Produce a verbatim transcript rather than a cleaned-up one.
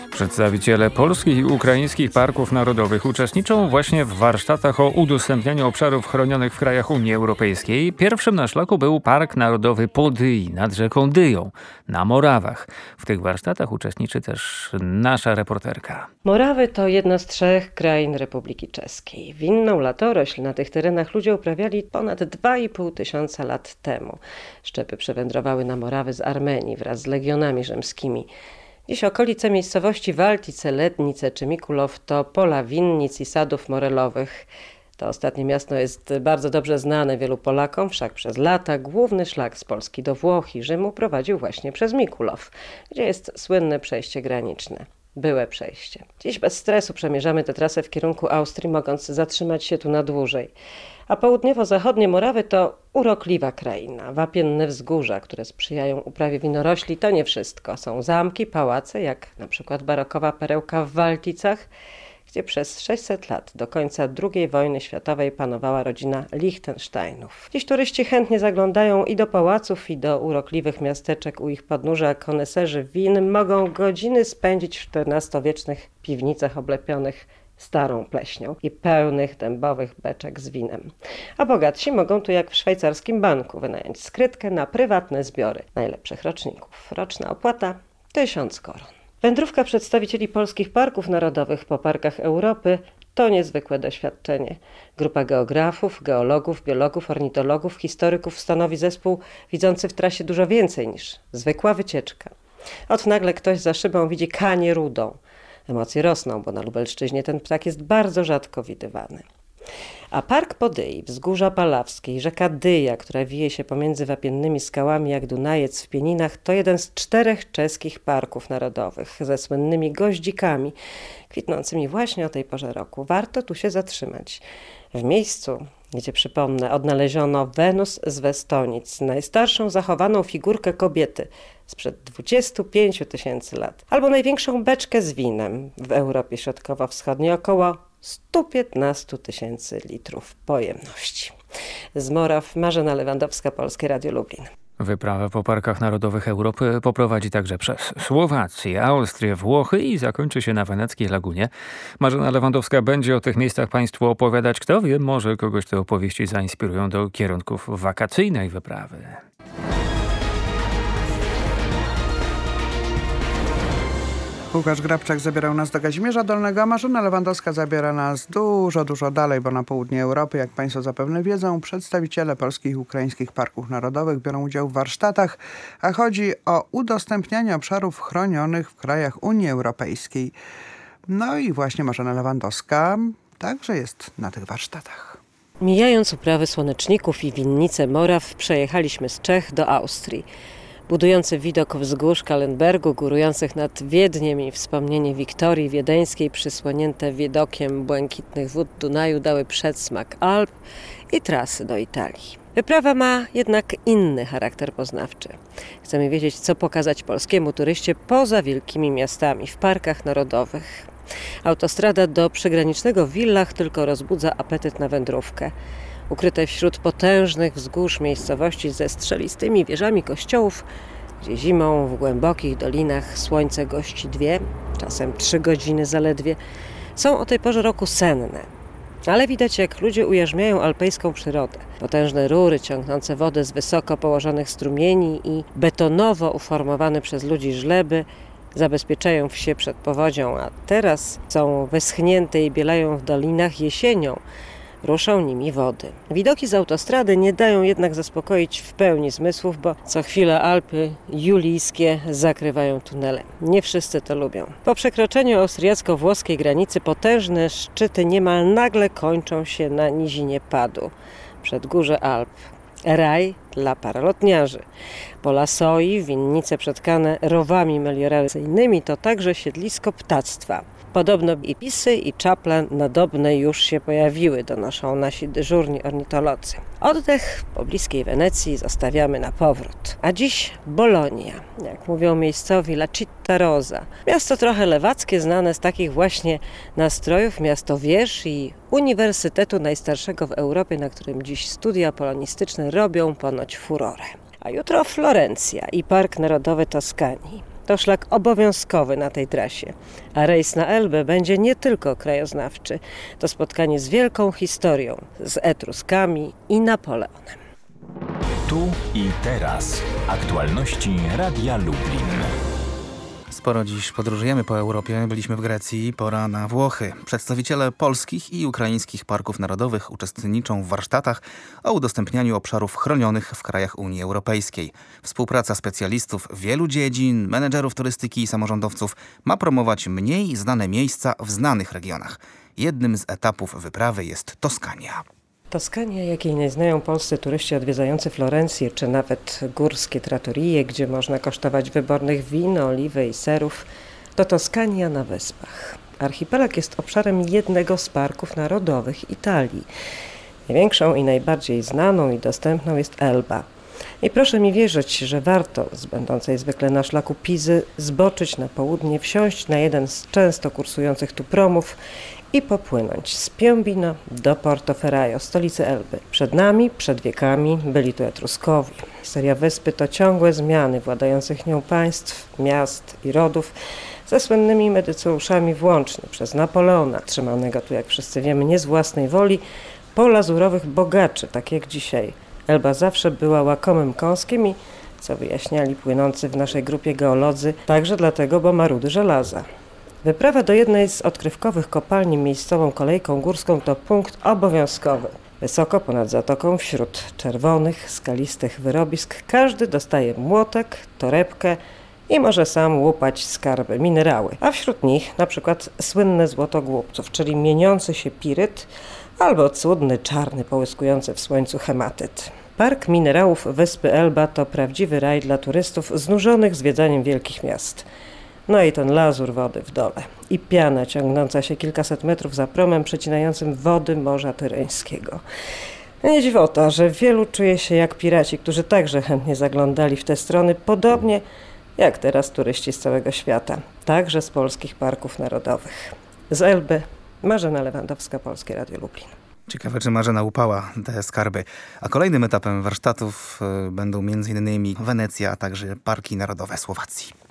Przedstawiciele polskich i ukraińskich parków narodowych uczestniczą właśnie w warsztatach o udostępnianiu obszarów chronionych w krajach Unii Europejskiej. Pierwszym na szlaku był Park Narodowy Podyi nad rzeką Dyją na Morawach. W tych warsztatach uczestniczy też nasza reporterka. Morawy to jedna z trzech krain Republiki Czeskiej. Winną latorośl na tych terenach ludzie uprawiali ponad dwa i pół tysiąca lat temu. Szczepy przewędrowały na Morawy z Armenii wraz z legionami rzymskimi. Dziś okolice miejscowości Waltice, Lednice czy Mikulow to pola winnic i sadów morelowych. To ostatnie miasto jest bardzo dobrze znane wielu Polakom, wszak przez lata główny szlak z Polski do Włoch i Rzymu prowadził właśnie przez Mikulow, gdzie jest słynne przejście graniczne. Byłe przejście. Dziś bez stresu przemierzamy tę trasę w kierunku Austrii, mogąc zatrzymać się tu na dłużej. A południowo-zachodnie Morawy to urokliwa kraina, wapienne wzgórza, które sprzyjają uprawie winorośli. To nie wszystko. Są zamki, pałace, jak na przykład barokowa perełka w Walticach, gdzie przez sześćset lat do końca drugiej wojny światowej panowała rodzina Liechtensteinów. Dziś turyści chętnie zaglądają i do pałaców, i do urokliwych miasteczek u ich podnóża. Koneserzy win mogą godziny spędzić w czternastowiecznych piwnicach oblepionych starą pleśnią i pełnych dębowych beczek z winem. A bogatsi mogą tu jak w szwajcarskim banku wynająć skrytkę na prywatne zbiory najlepszych roczników. Roczna opłata tysiąc koron. Wędrówka przedstawicieli polskich parków narodowych po parkach Europy to niezwykłe doświadczenie. Grupa geografów, geologów, biologów, ornitologów, historyków stanowi zespół widzący w trasie dużo więcej niż zwykła wycieczka. Ot nagle ktoś za szybą widzi kanię rudą. Emocje rosną, bo na Lubelszczyźnie ten ptak jest bardzo rzadko widywany. A Park Podyi, wzgórza Palawskie i rzeka Dyja, która wije się pomiędzy wapiennymi skałami jak Dunajec w Pieninach, to jeden z czterech czeskich parków narodowych ze słynnymi goździkami, kwitnącymi właśnie o tej porze roku. Warto tu się zatrzymać. W miejscu, gdzie, przypomnę, odnaleziono Wenus z Westonic, najstarszą zachowaną figurkę kobiety sprzed dwudziestu pięciu tysięcy lat, albo największą beczkę z winem w Europie Środkowo-Wschodniej, około sto piętnaście tysięcy litrów pojemności. Z Moraw Marzena Lewandowska, Polskie Radio Lublin. Wyprawa po parkach narodowych Europy poprowadzi także przez Słowację, Austrię, Włochy i zakończy się na weneckiej lagunie. Marzena Lewandowska będzie o tych miejscach Państwu opowiadać. Kto wie, może kogoś te opowieści zainspirują do kierunków wakacyjnej wyprawy. Łukasz Grabczak zabierał nas do Kazimierza Dolnego, a Marzena Lewandowska zabiera nas dużo, dużo dalej, bo na południe Europy, jak Państwo zapewne wiedzą, przedstawiciele polskich i ukraińskich parków narodowych biorą udział w warsztatach, a chodzi o udostępnianie obszarów chronionych w krajach Unii Europejskiej. No i właśnie Marzena Lewandowska także jest na tych warsztatach. Mijając uprawy słoneczników i winnice Moraw, przejechaliśmy z Czech do Austrii. Budujący widok wzgórz Kallenbergu, górujących nad Wiedniem i wspomnienie Wiktorii Wiedeńskiej przysłonięte widokiem błękitnych wód Dunaju dały przedsmak Alp i trasy do Italii. Wyprawa ma jednak inny charakter poznawczy. Chcemy wiedzieć, co pokazać polskiemu turyście poza wielkimi miastami, w parkach narodowych. Autostrada do przygranicznego Villach tylko rozbudza apetyt na wędrówkę. Ukryte wśród potężnych wzgórz miejscowości ze strzelistymi wieżami kościołów, gdzie zimą w głębokich dolinach słońce gości dwie, czasem trzy godziny zaledwie, są o tej porze roku senne. Ale widać, jak ludzie ujarzmiają alpejską przyrodę. Potężne rury ciągnące wodę z wysoko położonych strumieni i betonowo uformowane przez ludzi żleby zabezpieczają wsie przed powodzią, a teraz są wyschnięte i bielają w dolinach jesienią. Ruszą nimi wody. Widoki z autostrady nie dają jednak zaspokoić w pełni zmysłów, bo co chwilę Alpy Julijskie zakrywają tunele. Nie wszyscy to lubią. Po przekroczeniu austriacko-włoskiej granicy potężne szczyty niemal nagle kończą się na nizinie padu. Przedgórze Alp. Raj dla paralotniarzy. Pola soi, winnice przetkane rowami melioracyjnymi to także siedlisko ptactwa. Podobno i pisy, i czaple nadobne już się pojawiły, donoszą nasi dyżurni ornitolodzy. Oddech w pobliskiej Wenecji zostawiamy na powrót. A dziś Bolonia, jak mówią miejscowi La Città Rosa. Miasto trochę lewackie, znane z takich właśnie nastrojów, miasto wież i uniwersytetu najstarszego w Europie, na którym dziś studia polonistyczne robią ponoć furorę. A jutro Florencja i Park Narodowy Toskanii. To szlak obowiązkowy na tej trasie, a rejs na Elbę będzie nie tylko krajoznawczy. To spotkanie z wielką historią, z Etruskami i Napoleonem. Tu i teraz. Aktualności Radia Lublin. Sporo dziś podróżujemy po Europie. Byliśmy w Grecji, pora na Włochy. Przedstawiciele polskich i ukraińskich parków narodowych uczestniczą w warsztatach o udostępnianiu obszarów chronionych w krajach Unii Europejskiej. Współpraca specjalistów wielu dziedzin, menedżerów turystyki i samorządowców ma promować mniej znane miejsca w znanych regionach. Jednym z etapów wyprawy jest Toskania. Toskania, jakiej nie znają polscy turyści odwiedzający Florencję, czy nawet górskie trattorie, gdzie można kosztować wybornych win, oliwy i serów, to Toskania na Wyspach. Archipelag jest obszarem jednego z parków narodowych Italii. Największą i najbardziej znaną i dostępną jest Elba. I proszę mi wierzyć, że warto z będącej zwykle na szlaku Pizy zboczyć na południe, wsiąść na jeden z często kursujących tu promów i popłynąć z Piombino do Portoferraio, stolicy Elby. Przed nami, przed wiekami, byli tu Etruskowie. Historia wyspy to ciągłe zmiany władających nią państw, miast i rodów, ze słynnymi medyceuszami włącznie przez Napoleona, trzymanego tu, jak wszyscy wiemy, nie z własnej woli, po lazurowych bogaczy, tak jak dzisiaj. Elba zawsze była łakomym kąskiem i, co wyjaśniali płynący w naszej grupie geolodzy, także dlatego, bo ma rudy żelaza. Wyprawa do jednej z odkrywkowych kopalni miejscową kolejką górską to punkt obowiązkowy. Wysoko ponad zatoką, wśród czerwonych, skalistych wyrobisk, każdy dostaje młotek, torebkę i może sam łupać skarby, minerały. A wśród nich na przykład słynne złoto głupców, czyli mieniący się piryt, albo cudny, czarny, połyskujący w słońcu hematyt. Park Minerałów Wyspy Elba to prawdziwy raj dla turystów znużonych zwiedzaniem wielkich miast. No i ten lazur wody w dole i piana ciągnąca się kilkaset metrów za promem przecinającym wody Morza Tyryńskiego. Nie dziwota, że wielu czuje się jak piraci, którzy także chętnie zaglądali w te strony, podobnie jak teraz turyści z całego świata, także z polskich parków narodowych. Z Elby Marzena Lewandowska, Polskie Radio Lublin. Ciekawe, czy Marzena łupała te skarby. A kolejnym etapem warsztatów będą między innymi Wenecja, a także parki narodowe Słowacji.